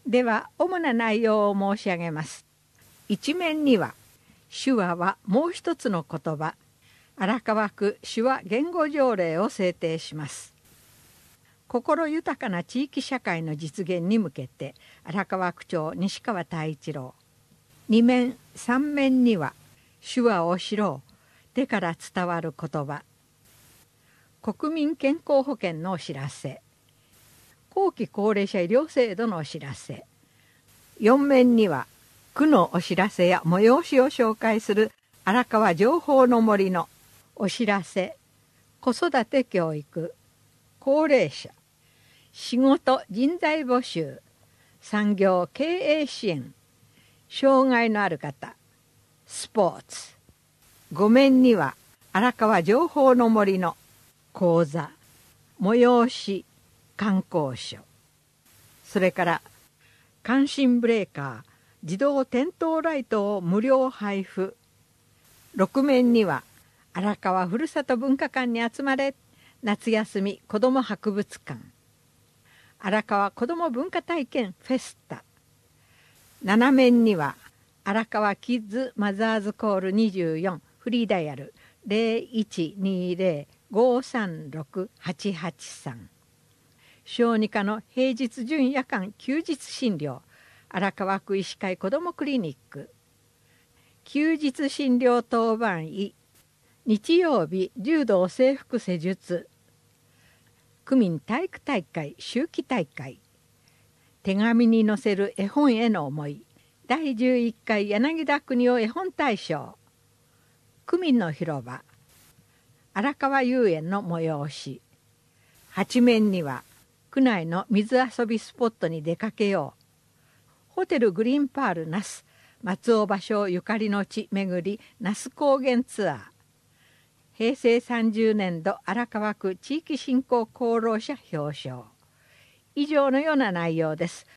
では主な内容を申し上げます。一面には手話はもう一つの言葉、荒川区手話言語条例を制定します。心豊かな地域社会の実現に向けて荒川区長西川太一郎。2面3面には手話を知ろう、手から伝わる言葉、国民健康保険のお知らせ、後期高齢者医療制度のお知らせ。4面には区のお知らせや催しを紹介する荒川情報の森のお知らせ、子育て教育、高齢者、仕事人材募集、産業経営支援、障害のある方、スポーツ。5面には荒川情報の森の講座、催し、観光所、それから感震ブレーカー、自動点灯ライトを無料配布。6面には荒川ふるさと文化館に集まれ、夏休み子ども博物館、荒川子ども文化体験フェスタ。7面には荒川キッズマザーズコール24フリーダイヤル 0120-536-883、小児科の平日準夜間休日診療、荒川区医師会子どもクリニック、休日診療当番医、日曜日柔道整復施術、区民体育大会秋季大会、手紙に載せる絵本への思い、第11回柳田国男絵本大賞、区民の広場、荒川遊園の催し。8面には区内の水遊びスポットに出かけよう、ホテルグリーンパール那須松尾芭蕉ゆかりの地巡り那須高原ツアー、平成30年度荒川区地域振興功労者表彰。以上のような内容です。